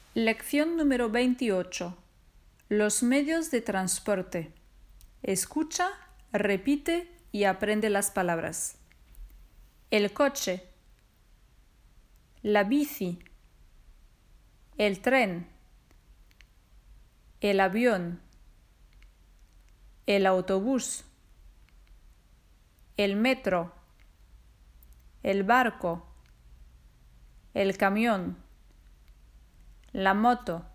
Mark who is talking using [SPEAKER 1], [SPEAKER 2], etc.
[SPEAKER 1] Lección número 28. Los medios de transporte. Escucha, repite y aprende las palabras. El coche, la bici, el tren, el avión, el autobús, el metro, el barco, el camión, la moto,